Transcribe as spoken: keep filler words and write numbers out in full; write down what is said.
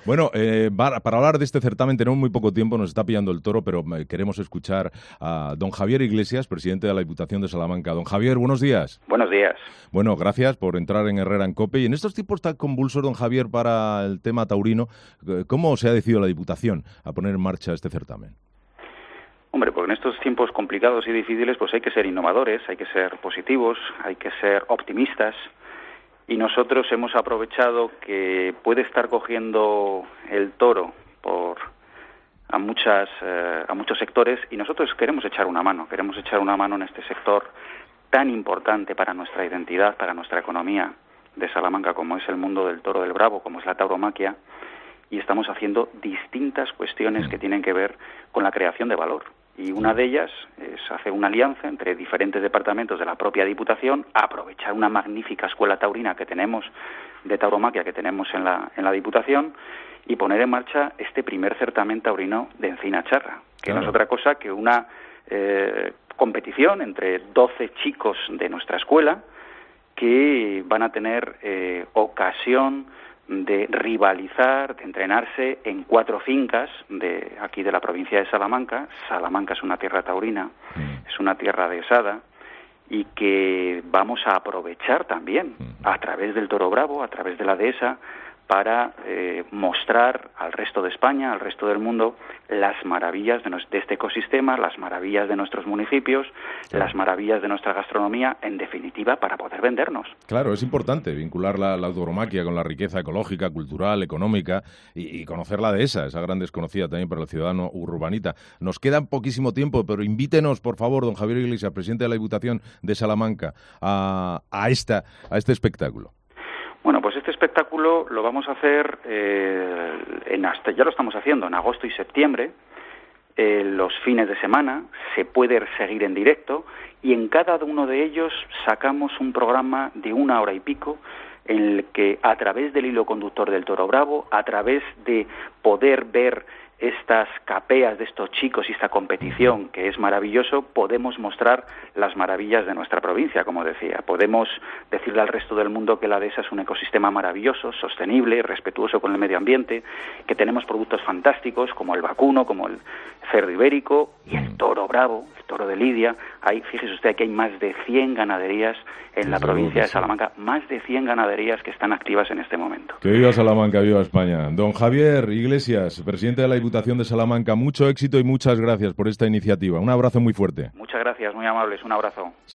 Bueno, eh, para, para hablar de este certamen tenemos muy poco tiempo, nos está pillando el toro, pero queremos escuchar a don Javier Iglesias, presidente de la Diputación de Salamanca. Don Javier, buenos días. Buenos días. Bueno, gracias por entrar en Herrera en COPE. Y en estos tiempos tan convulsos, don Javier, para el tema taurino, ¿cómo se ha decidido la Diputación a poner en marcha este certamen? Hombre, pues en estos tiempos complicados y difíciles pues hay que ser innovadores, hay que ser positivos, hay que ser optimistas. Y nosotros hemos aprovechado que puede estar cogiendo el toro por a muchas eh, a muchos sectores, y nosotros queremos echar una mano, queremos echar una mano en este sector tan importante para nuestra identidad, para nuestra economía de Salamanca, como es el mundo del toro del Bravo, como es la tauromaquia, y estamos haciendo distintas cuestiones que tienen que ver con la creación de valor. Y una de ellas es hacer una alianza entre diferentes departamentos de la propia Diputación, aprovechar una magnífica escuela taurina que tenemos, de tauromaquia que tenemos en la, en la Diputación, y poner en marcha este primer certamen taurino de Encina Charra, que claro. no es otra cosa que una eh, competición entre doce chicos de nuestra escuela que van a tener eh, ocasión de rivalizar, de entrenarse en cuatro fincas de aquí de la provincia de Salamanca. Salamanca es una tierra taurina, mm. es una tierra dehesada, y que vamos a aprovechar también mm. a través del toro bravo, a través de la dehesa, para eh, mostrar al resto de España, al resto del mundo, las maravillas de, nos, de este ecosistema, las maravillas de nuestros municipios, claro. las maravillas de nuestra gastronomía, en definitiva, para poder vendernos. Claro, es importante vincular la, la tauromaquia con la riqueza ecológica, cultural, económica, y, y conocer la dehesa, esa gran desconocida también para el ciudadano urbanita. Nos queda poquísimo tiempo, pero invítenos, por favor, don Javier Iglesias, presidente de la Diputación de Salamanca, a, a, esta, a este espectáculo. Bueno, pues este espectáculo lo vamos a hacer, eh, en hasta, ya lo estamos haciendo en agosto y septiembre, eh, los fines de semana, se puede seguir en directo, y en cada uno de ellos sacamos un programa de una hora y pico, en el que a través del hilo conductor del Toro Bravo, a través de poder ver estas capeas de estos chicos y esta competición, que es maravilloso, podemos mostrar las maravillas de nuestra provincia, como decía. Podemos decirle al resto del mundo que la dehesa es un ecosistema maravilloso, sostenible, respetuoso con el medio ambiente, que tenemos productos fantásticos como el vacuno, como el cerdo ibérico y el toro bravo, el toro de Lidia. Hay, fíjese usted que hay más de cien ganaderías en la provincia de Salamanca, más de cien ganaderías que están activas en este momento. Que viva Salamanca, viva España. Don Javier Iglesias, presidente de la Diputación de Salamanca, mucho éxito y muchas gracias por esta iniciativa. Un abrazo muy fuerte. Muchas gracias, muy amables, un abrazo.